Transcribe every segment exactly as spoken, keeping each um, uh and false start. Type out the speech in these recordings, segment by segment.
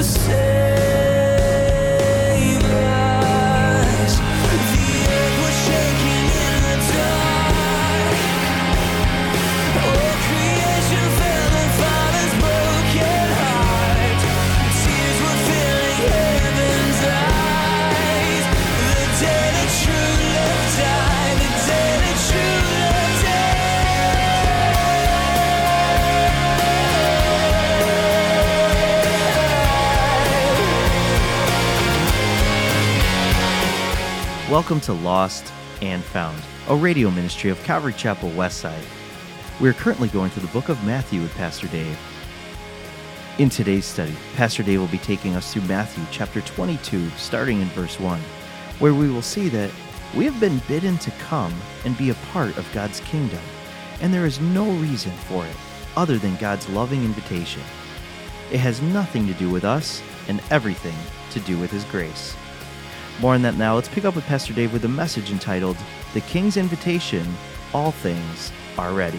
Welcome to Lost and Found, a radio ministry of Calvary Chapel Westside. We are currently going through the book of Matthew with Pastor Dave. In today's study, Pastor Dave will be taking us through Matthew chapter twenty-two, starting in verse one, where we will see that we have been bidden to come and be a part of God's kingdom, and there is no reason for it other than God's loving invitation. It has nothing to do with us and everything to do with His grace. More on that now. Let's pick up with Pastor Dave with a message entitled, The King's Invitation, All Things Are Ready.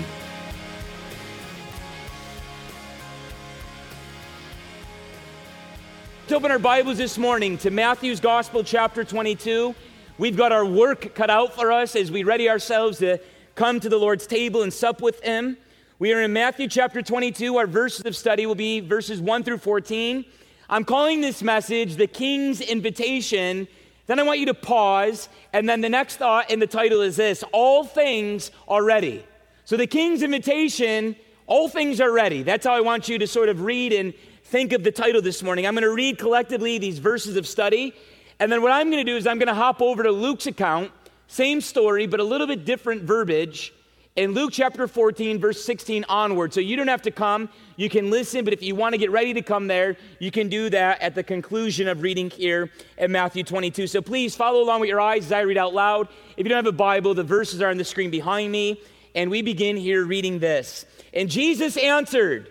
Let's open our Bibles this morning to Matthew's Gospel, chapter twenty-two. We've got our work cut out for us as we ready ourselves to come to the Lord's table and sup with Him. We are in Matthew chapter twenty-two. Our verses of study will be verses one through fourteen. I'm calling this message, The King's Invitation. Then I want you to pause, and then the next thought in the title is this: all things are ready. So the King's invitation, all things are ready. That's how I want you to sort of read and think of the title this morning. I'm going to read collectively these verses of study, and then what I'm going to do is I'm going to hop over to Luke's account, same story, but a little bit different verbiage, in Luke chapter fourteen, verse sixteen onward. So you don't have to come. You can listen, but if you want to get ready to come there, you can do that at the conclusion of reading here in Matthew twenty-two. So please follow along with your eyes as I read out loud. If you don't have a Bible, the verses are on the screen behind me. And we begin here reading this. And Jesus answered,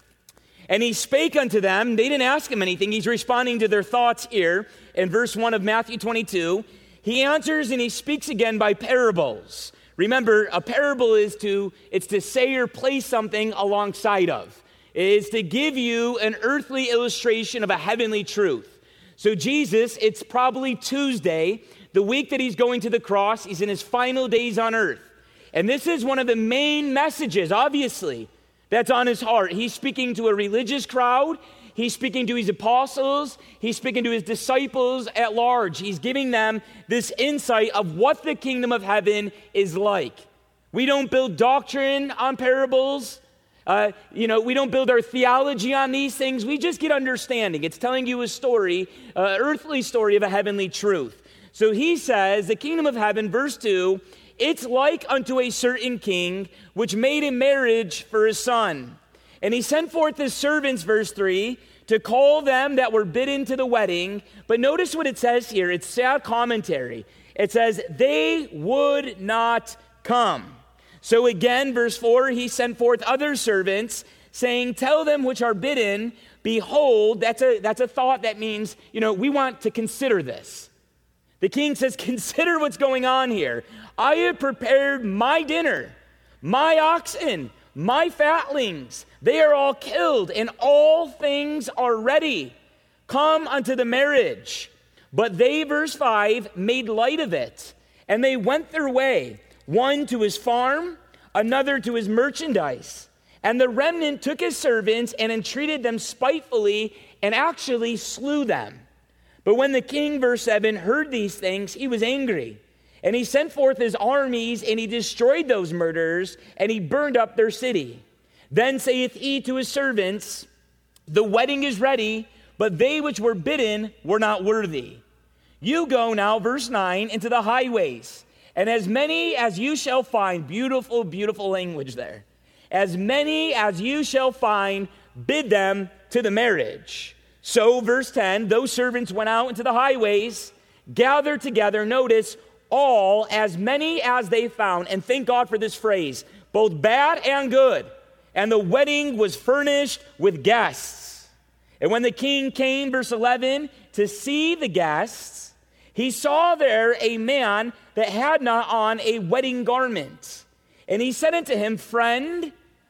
and He spake unto them. They didn't ask Him anything. He's responding to their thoughts here in verse one of Matthew twenty-two. He answers and He speaks again by parables. Remember, a parable is to, it's to say or place something alongside of. It is to give you an earthly illustration of a heavenly truth. So Jesus, it's probably Tuesday, the week that He's going to the cross. He's in His final days on earth. And this is one of the main messages, obviously, that's on His heart. He's speaking to a religious crowd. He's speaking to His apostles. He's speaking to His disciples at large. He's giving them this insight of what the kingdom of heaven is like. We don't build doctrine on parables. Uh, you know, we don't build our theology on these things. We just get understanding. It's telling you a story, an earthly story of a heavenly truth. So He says, the kingdom of heaven, verse two, it's like unto a certain king, which made a marriage for his son. And he sent forth his servants, verse three, to call them that were bidden to the wedding. But notice what it says here. It's sad commentary. It says, they would not come. So again, verse four, he sent forth other servants, saying, tell them which are bidden, behold, that's a, that's a thought that means, you know, we want to consider this. The king says, consider what's going on here. I have prepared my dinner, my oxen, my fatlings, they are all killed, and all things are ready. Come unto the marriage. But they, verse five, made light of it, and they went their way, one to his farm, another to his merchandise. And the remnant took his servants and entreated them spitefully, and actually slew them. But when the king, verse seven, heard these things, he was angry. And he sent forth his armies, and he destroyed those murderers, and he burned up their city. Then saith he to his servants, the wedding is ready, but they which were bidden were not worthy. You go now, verse nine, into the highways, and as many as you shall find, beautiful, beautiful language there, as many as you shall find, bid them to the marriage. So, verse ten, those servants went out into the highways, gathered together, notice, all, as many as they found, and thank God for this phrase, both bad and good. And the wedding was furnished with guests. And when the king came, verse eleven, to see the guests, he saw there a man that had not on a wedding garment. And he said unto him, friend,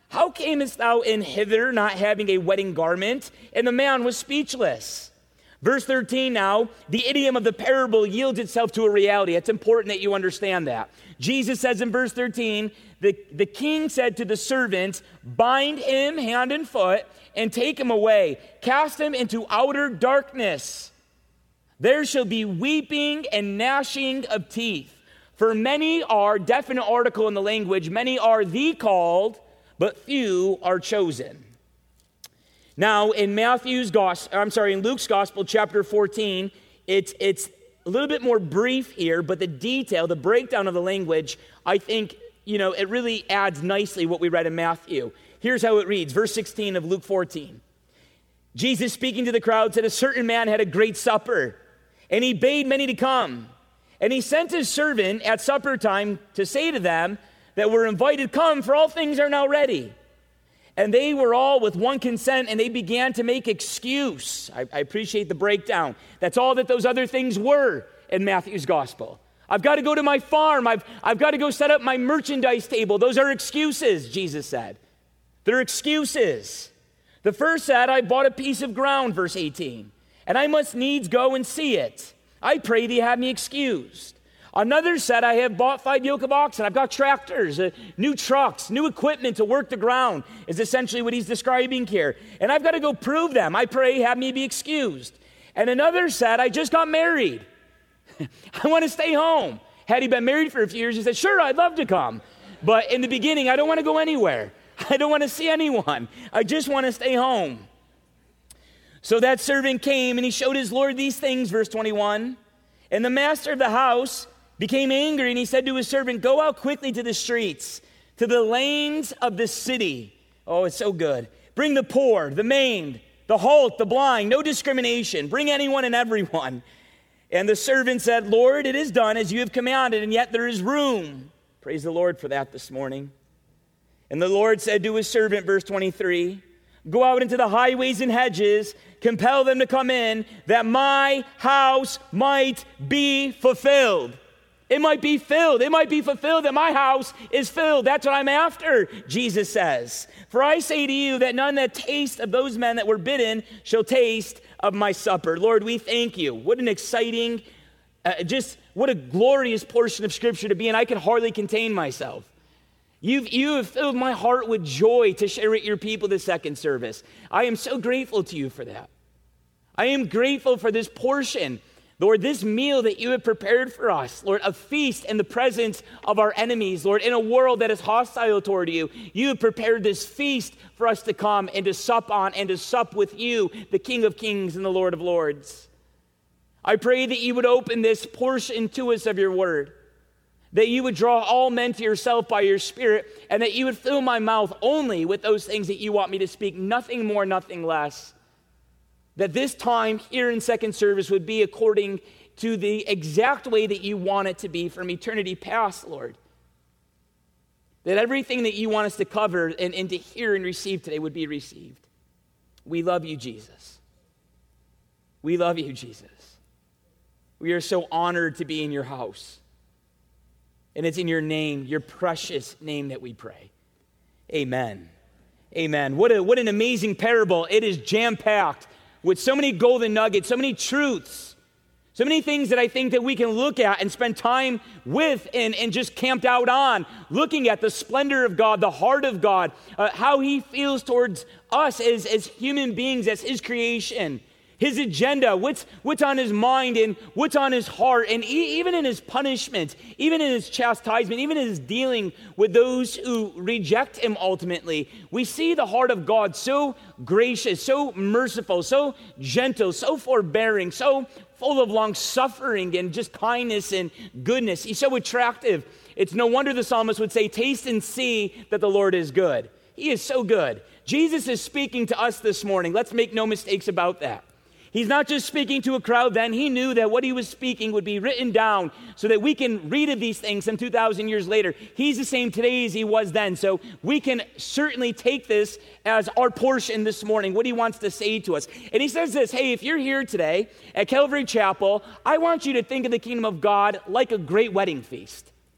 How camest thou in hither, not having a wedding garment? And the man was speechless. Verse thirteen now, the idiom of the parable yields itself to a reality. It's important that you understand that. Jesus says in verse thirteen, the, the king said to the servant, bind him hand and foot and take him away. Cast him into outer darkness. There shall be weeping and gnashing of teeth. For many are, definite article in the language, many are the called, but few are chosen. Now, in Matthew's gospel, I'm sorry, in Luke's gospel, chapter fourteen, it's it's a little bit more brief here, but the detail, the breakdown of the language, I think, you know, it really adds nicely what we read in Matthew. Here's how it reads, verse sixteen of Luke fourteen. Jesus, speaking to the crowd, said, a certain man had a great supper, and he bade many to come. And he sent his servant at supper time to say to them that were invited, come, for all things are now ready. And they were all with one consent, and they began to make excuse. I, I appreciate the breakdown. That's all that those other things were in Matthew's gospel. I've got to go to my farm. I've, I've got to go set up my merchandise table. Those are excuses, Jesus said. They're excuses. The first said, I bought a piece of ground, verse eighteen, and I must needs go and see it. I pray thee have me excused. Another said, I have bought five yoke of oxen. I've got tractors, uh, new trucks, new equipment to work the ground, is essentially what he's describing here. And I've got to go prove them. I pray, have me be excused. And another said, I just got married. I want to stay home. Had he been married for a few years, he said, sure, I'd love to come. But in the beginning, I don't want to go anywhere. I don't want to see anyone. I just want to stay home. So that servant came and he showed his Lord these things, verse twenty-one. And the master of the house became angry, and he said to his servant, go out quickly to the streets, to the lanes of the city. Oh, it's so good. Bring the poor, the maimed, the halt, the blind, no discrimination. Bring anyone and everyone. And the servant said, Lord, it is done as you have commanded, and yet there is room. Praise the Lord for that this morning. And the Lord said to his servant, verse twenty-three, go out into the highways and hedges, compel them to come in, that my house might be fulfilled. It might be filled. It might be fulfilled that my house is filled. That's what I'm after, Jesus says. For I say to you that none that taste of those men that were bidden shall taste of my supper. Lord, we thank you. What an exciting, uh, just what a glorious portion of Scripture to be in. I can hardly contain myself. You've, you have filled my heart with joy to share with your people the second service. I am so grateful to you for that. I am grateful for this portion, Lord, this meal that you have prepared for us, Lord, a feast in the presence of our enemies, Lord, in a world that is hostile toward you. You have prepared this feast for us to come and to sup on and to sup with you, the King of Kings and the Lord of Lords. I pray that you would open this portion to us of your word, that you would draw all men to yourself by your Spirit, and that you would fill my mouth only with those things that you want me to speak, nothing more, nothing less. That this time here in second service would be according to the exact way that you want it to be from eternity past, Lord. That everything that you want us to cover and, and to hear and receive today would be received. We love you, Jesus. We love you, Jesus. We are so honored to be in your house. And it's in your name, your precious name, that we pray. Amen. Amen. What a, what an amazing parable. It is jam-packed with so many golden nuggets, so many truths, so many things that I think that we can look at and spend time with and, and just camped out on, looking at the splendor of God, the heart of God, uh, how he feels towards us as, as human beings, as his creation, his agenda, what's, what's on his mind and what's on his heart, and e- even in his punishment, even in his chastisement, even in his dealing with those who reject him ultimately, we see the heart of God so gracious, so merciful, so gentle, so forbearing, so full of long-suffering and just kindness and goodness. He's so attractive. It's no wonder the psalmist would say, taste and see that the Lord is good. He is so good. Jesus is speaking to us this morning. Let's make no mistakes about that. He's not just speaking to a crowd then. He knew that what he was speaking would be written down so that we can read of these things some two thousand years later. He's the same today as he was then. So we can certainly take this as our portion this morning, what he wants to say to us. And he says this, hey, if you're here today at Calvary Chapel, I want you to think of the kingdom of God like a great wedding feast.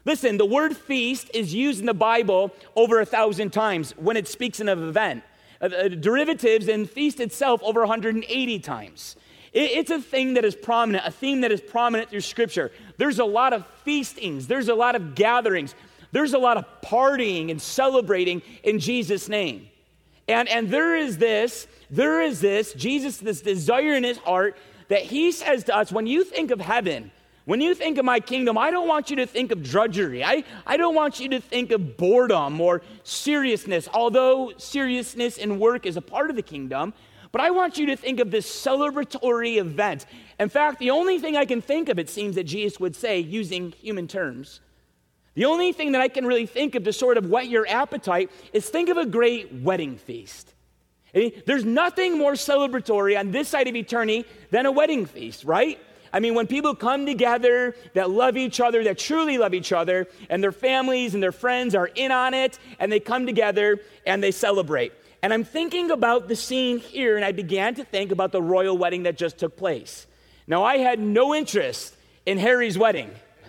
Listen, the word feast is used in the Bible over a thousand times when it speaks in an event. Uh, uh, derivatives and feast itself over one hundred eighty times. It, it's a thing that is prominent, a theme that is prominent through Scripture. There's a lot of feastings. There's a lot of gatherings. There's a lot of partying and celebrating in Jesus' name. And, and there is this, there is this, Jesus, this desire in his heart that he says to us, when you think of heaven, when you think of my kingdom, I don't want you to think of drudgery. I, I don't want you to think of boredom or seriousness, although seriousness in work is a part of the kingdom. But I want you to think of this celebratory event. In fact, the only thing I can think of, it seems that Jesus would say, using human terms, the only thing that I can really think of to sort of whet your appetite is think of a great wedding feast. There's nothing more celebratory on this side of eternity than a wedding feast, right? I mean, when people come together that love each other, that truly love each other, and their families and their friends are in on it, and they come together and they celebrate. And I'm thinking about the scene here, and I began to think about the royal wedding that just took place. Now, I had no interest in Harry's wedding.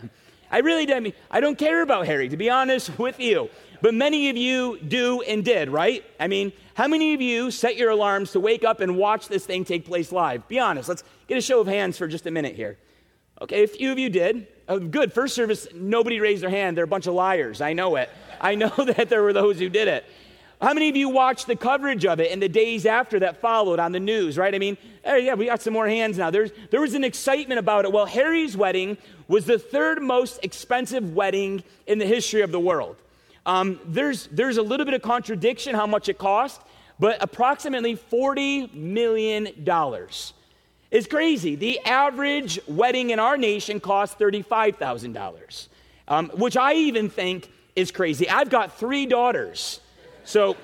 I really didn't. I don't care about Harry, to be honest with you. But many of you do and did, right? I mean, how many of you set your alarms to wake up and watch this thing take place live? Be honest. Let's get a show of hands for just a minute here. Okay, a few of you did. Oh, good. First service, nobody raised their hand. They're a bunch of liars. I know it. I know that there were those who did it. How many of you watched the coverage of it in the days after that followed on the news, right? I mean, hey, yeah, we got some more hands now. There's, there was an excitement about it. Well, Harry's wedding was the third most expensive wedding in the history of the world. Um, there's, there's a little bit of contradiction how much it cost, but approximately forty million dollars. It's crazy. The average wedding in our nation costs thirty-five thousand dollars, um, which I even think is crazy. I've got three daughters, so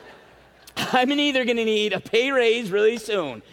I'm either going to need a pay raise really soon,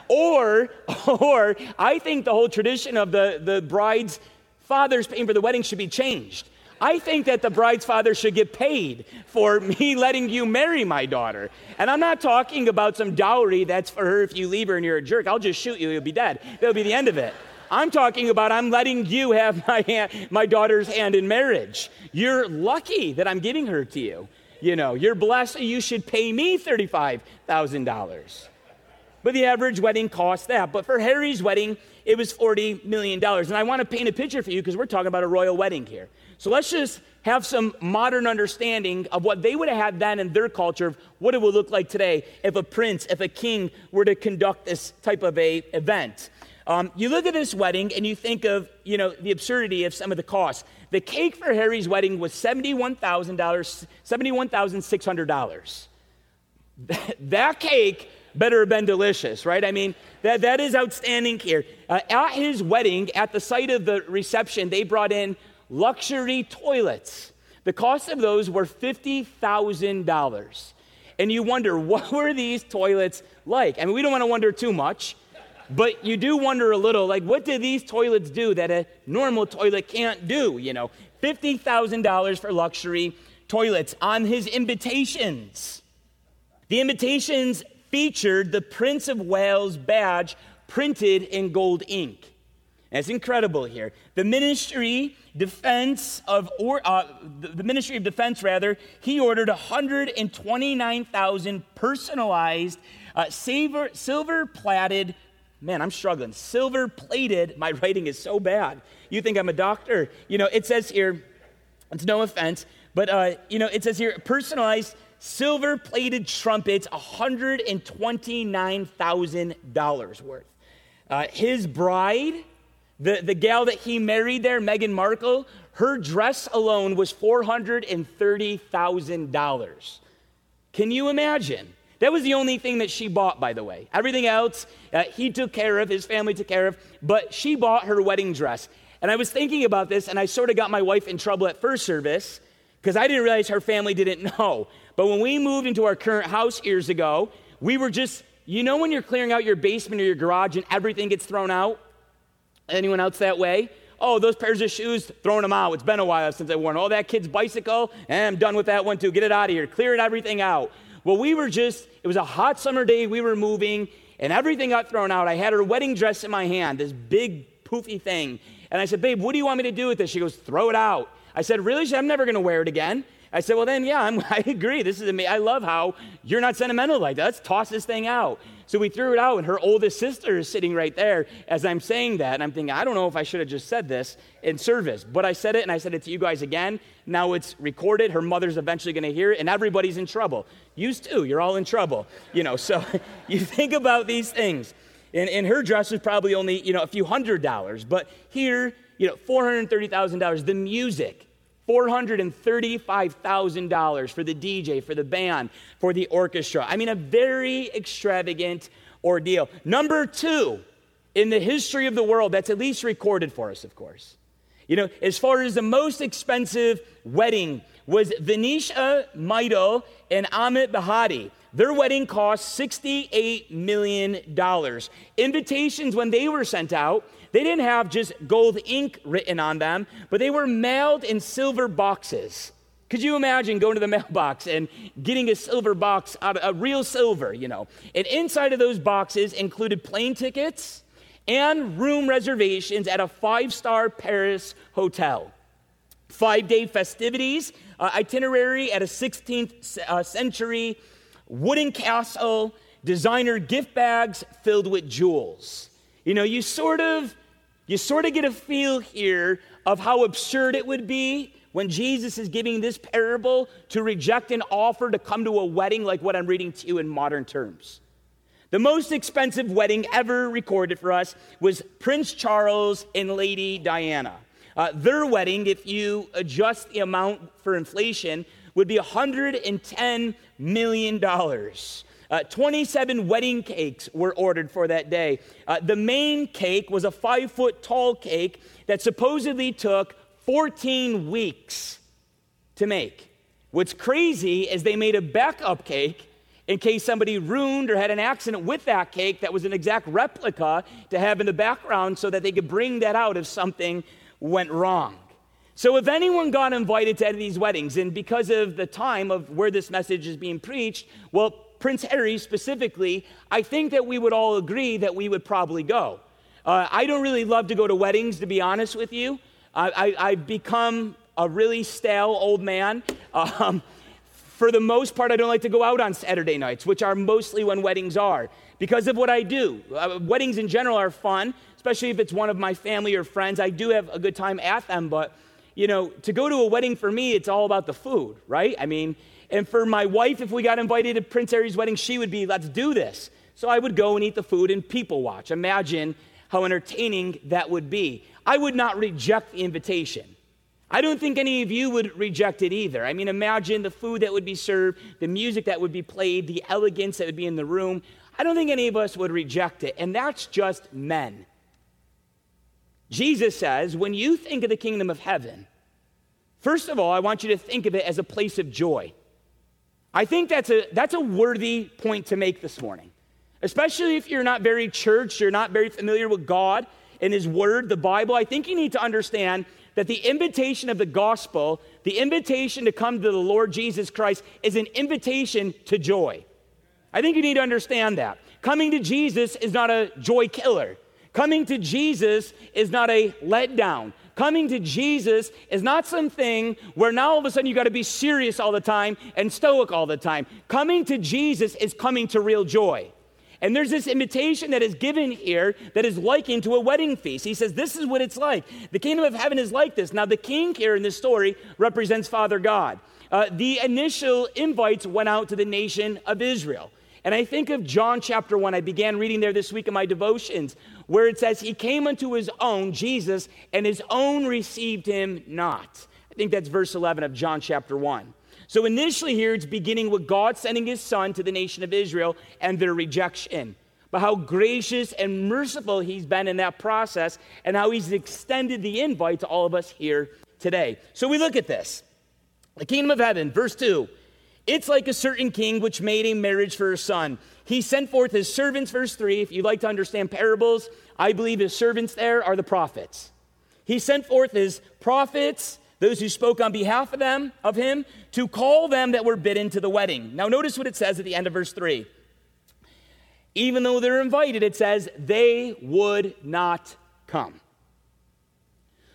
or, or I think the whole tradition of the, the bride's father's paying for the wedding should be changed. I think that the bride's father should get paid for me letting you marry my daughter. And I'm not talking about some dowry that's for her if you leave her and you're a jerk. I'll just shoot you, you'll be dead. That'll be the end of it. I'm talking about I'm letting you have my hand, my daughter's hand in marriage. You're lucky that I'm giving her to you. You know, you're blessed, you should pay me thirty-five thousand dollars. But the average wedding costs that. But for Harry's wedding, it was forty million dollars. And I want to paint a picture for you because we're talking about a royal wedding here. So let's just have some modern understanding of what they would have had then in their culture of what it would look like today if a prince, if a king were to conduct this type of a event. Um, you look at this wedding and you think of, you know, the absurdity of some of the costs. The cake for Harry's wedding was seventy-one thousand dollars, seventy-one thousand six hundred dollars. That cake better have been delicious, right? I mean, that, that is outstanding here. Uh, at his wedding, at the site of the reception, they brought in luxury toilets. The cost of those were fifty thousand dollars. And you wonder, what were these toilets like? I mean, we don't want to wonder too much, but you do wonder a little, like, what did these toilets do that a normal toilet can't do? You know, fifty thousand dollars for luxury toilets. On his invitations, the invitations featured the Prince of Wales badge printed in gold ink. That's incredible here. The Ministry Defense of or uh, the Ministry of Defense rather, he ordered one hundred twenty-nine thousand personalized uh, silver silver plated. Man, I'm struggling. Silver plated. My writing is so bad. You think I'm a doctor? You know, it says here. It's no offense, but uh, you know, it says here personalized silver plated trumpets, one hundred twenty-nine thousand dollars worth. Uh, his bride, the, the gal that he married there, Meghan Markle, her dress alone was four hundred thirty thousand dollars. Can you imagine? That was the only thing that she bought, by the way. Everything else, uh, he took care of, his family took care of, but she bought her wedding dress. And I was thinking about this, and I sort of got my wife in trouble at first service because I didn't realize her family didn't know. But when we moved into our current house years ago, we were just, you know when you're clearing out your basement or your garage and everything gets thrown out? Anyone else that way? Oh, those pairs of shoes, throwing them out. It's been a while since I worn. Oh, that kid's bicycle, and I'm done with that one too. Get it out of here. Clearing everything out. Well, we were just, it was a hot summer day. We were moving, and everything got thrown out. I had her wedding dress in my hand, this big poofy thing. And I said, babe, what do you want me to do with this? She goes, throw it out. I said, really? She said, I'm never going to wear it again. I said, well, then, yeah, I'm, I agree. This is amazing. I love how you're not sentimental like that. Let's toss this thing out. So we threw it out, and her oldest sister is sitting right there as I'm saying that. And I'm thinking, I don't know if I should have just said this in service. But I said it, and I said it to you guys again. Now it's recorded. Her mother's eventually going to hear it, and everybody's in trouble. You too. You're all in trouble. You know, so you think about these things. And, and her dress was probably only, you know, a few hundred dollars. But here, you know, four hundred thirty thousand dollars. The music, four hundred thirty-five thousand dollars for the D J, for the band, for the orchestra. I mean, a very extravagant ordeal. Number two in the history of the world, that's at least recorded for us, of course. You know, as far as the most expensive wedding was Venetia Maidal and Amit Bahati. Their wedding cost sixty-eight million dollars. Invitations, when they were sent out, they didn't have just gold ink written on them, but they were mailed in silver boxes. Could you imagine going to the mailbox and getting a silver box, out of, a real silver, you know? And inside of those boxes included plane tickets and room reservations at a five-star Paris hotel. Five-day festivities, uh, itinerary at a sixteenth uh, century wooden castle, designer gift bags filled with jewels. You know, you sort of, you sort of get a feel here of how absurd it would be when Jesus is giving this parable to reject an offer to come to a wedding like what I'm reading to you in modern terms. The most expensive wedding ever recorded for us was Prince Charles and Lady Diana. Uh, their wedding, if you adjust the amount for inflation, would be one hundred ten million dollars. Uh, twenty-seven wedding cakes were ordered for that day. Uh, the main cake was a five-foot-tall cake that supposedly took fourteen weeks to make. What's crazy is they made a backup cake in case somebody ruined or had an accident with that cake that was an exact replica to have in the background so that they could bring that out if something went wrong. So if anyone got invited to any of these weddings, and because of the time of where this message is being preached, well, Prince Harry specifically, I think that we would all agree that we would probably go. Uh, I don't really love to go to weddings, to be honest with you. I, I, I've become a really stale old man. Um, for the most part, I don't like to go out on Saturday nights, which are mostly when weddings are, because of what I do. Uh, weddings in general are fun, especially if it's one of my family or friends. I do have a good time at them, but you know, to go to a wedding for me, it's all about the food, right? I mean, and for my wife, if we got invited to Prince Harry's wedding, she would be, let's do this. So I would go and eat the food and people watch. Imagine how entertaining that would be. I would not reject the invitation. I don't think any of you would reject it either. I mean, imagine the food that would be served, the music that would be played, the elegance that would be in the room. I don't think any of us would reject it, and that's just men. Jesus says, when you think of the kingdom of heaven, first of all, I want you to think of it as a place of joy. I think that's a that's a worthy point to make this morning, especially if you're not very churched, you're not very familiar with God and His Word, the Bible. I think you need to understand that the invitation of the gospel, the invitation to come to the Lord Jesus Christ, is an invitation to joy. I think you need to understand that. Coming to Jesus is not a joy killer. Coming to Jesus is not a letdown. Coming to Jesus is not something where now all of a sudden you got to be serious all the time and stoic all the time. Coming to Jesus is coming to real joy. And there's this invitation that is given here that is likened to a wedding feast. He says, this is what it's like. The kingdom of heaven is like this. Now, the king here in this story represents Father God. Uh, the initial invites went out to the nation of Israel. And I think of John chapter one. I began reading there this week in my devotions, where it says, he came unto his own, Jesus, and his own received him not. I think that's verse eleven of John chapter one. So initially here, it's beginning with God sending his son to the nation of Israel and their rejection. But how gracious and merciful he's been in that process, and how he's extended the invite to all of us here today. So we look at this. The kingdom of heaven, verse two. It's like a certain king which made a marriage for his son. He sent forth his servants, verse three. If you'd like to understand parables, I believe his servants there are the prophets. He sent forth his prophets, those who spoke on behalf of them, of him, to call them that were bidden to the wedding. Now notice what it says at the end of verse three. Even though they're invited, it says they would not come.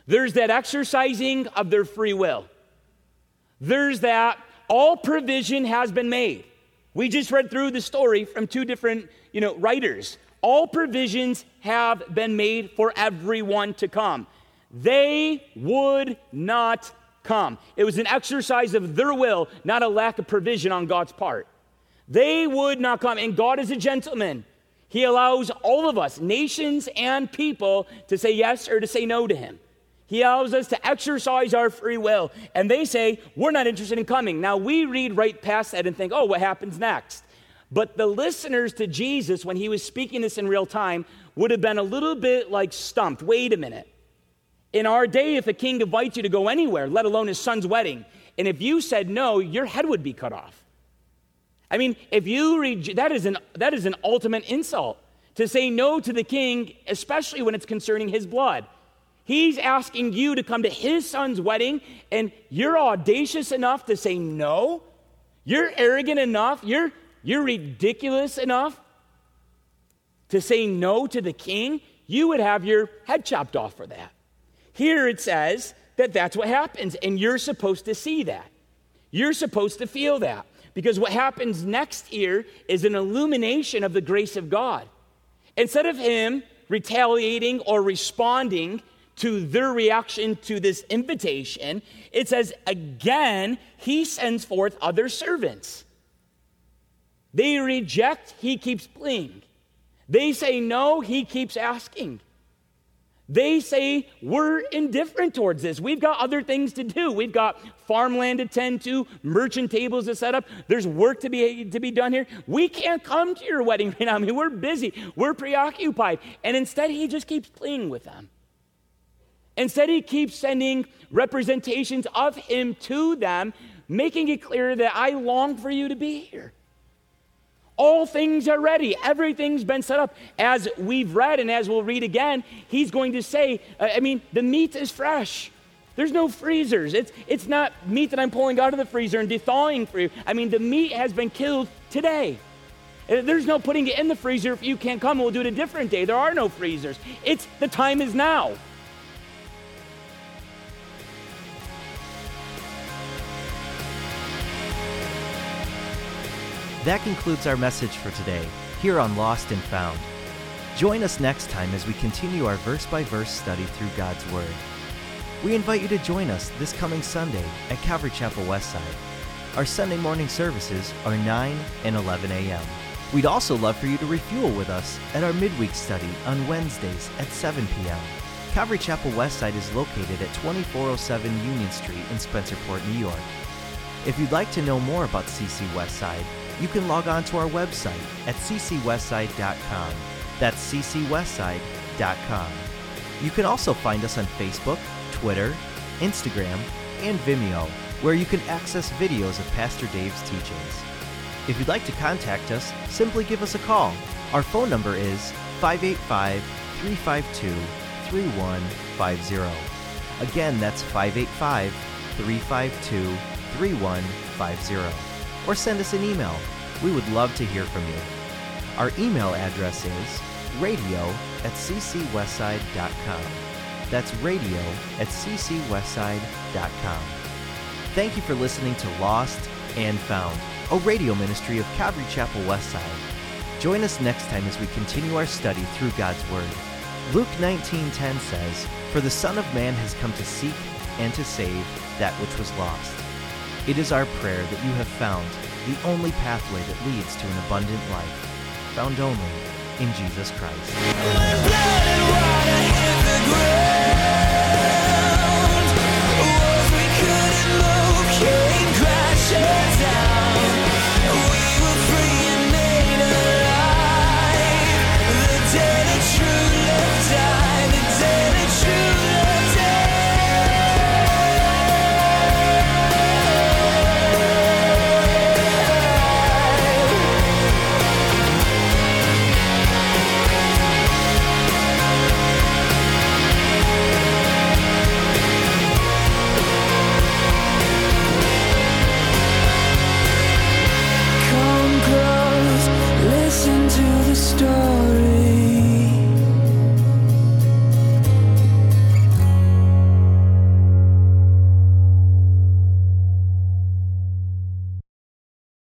There's that exercising of their free will. There's that all provision has been made. We just read through the story from two different, you know, writers. All provisions have been made for everyone to come. They would not come. It was an exercise of their will, not a lack of provision on God's part. They would not come. And God is a gentleman. He allows all of us, nations and people, to say yes or to say no to him. He allows us to exercise our free will. And they say, we're not interested in coming. Now, we read right past that and think, oh, what happens next? But the listeners to Jesus, when he was speaking this in real time, would have been a little bit like stumped. Wait a minute. In our day, if a king invites you to go anywhere, let alone his son's wedding, and if you said no, your head would be cut off. I mean, if you read, that is an that is an ultimate insult to say no to the king, especially when it's concerning his blood. He's asking you to come to his son's wedding, and you're audacious enough to say no? You're arrogant enough? You're, you're ridiculous enough to say no to the king? You would have your head chopped off for that. Here it says that that's what happens, and you're supposed to see that. You're supposed to feel that, because what happens next here is an illumination of the grace of God. Instead of him retaliating or responding to their reaction to this invitation, it says, again, he sends forth other servants. They reject, he keeps pleading. They say no, he keeps asking. They say, we're indifferent towards this. We've got other things to do. We've got farmland to tend to, merchant tables to set up. There's work to be, to be done here. We can't come to your wedding right now. I mean, we're busy. We're preoccupied. And instead, he just keeps pleading with them. Instead, he keeps sending representations of him to them, making it clear that I long for you to be here. All things are ready. Everything's been set up. As we've read and as we'll read again, he's going to say, I mean, the meat is fresh. There's no freezers. It's, it's not meat that I'm pulling out of the freezer and thawing for you. I mean, the meat has been killed today. There's no putting it in the freezer if you can't come. We'll do it a different day. There are no freezers. It's the time is now. That concludes our message for today, here on Lost and Found. Join us next time as we continue our verse-by-verse study through God's Word. We invite you to join us this coming Sunday at Calvary Chapel Westside. Our Sunday morning services are nine and eleven a.m. We'd also love for you to refuel with us at our midweek study on Wednesdays at seven p.m. Calvary Chapel Westside is located at twenty-four oh seven Union Street in Spencerport, New York. If you'd like to know more about C C Westside, you can log on to our website at c c westside dot com. That's c c westside dot com. You can also find us on Facebook, Twitter, Instagram, and Vimeo, where you can access videos of Pastor Dave's teachings. If you'd like to contact us, simply give us a call. Our phone number is five eight five, three five two, three one five zero. Again, that's five eight five, three five two, three one five zero. Or send us an email. We would love to hear from you. Our email address is radio at c c westside dot com. That's radio at c c westside dot com. Thank you for listening to Lost and Found, a radio ministry of Calvary Chapel Westside. Join us next time as we continue our study through God's Word. Luke nineteen ten says, "For the Son of Man has come to seek and to save that which was lost." It is our prayer that you have found the only pathway that leads to an abundant life, found only in Jesus Christ.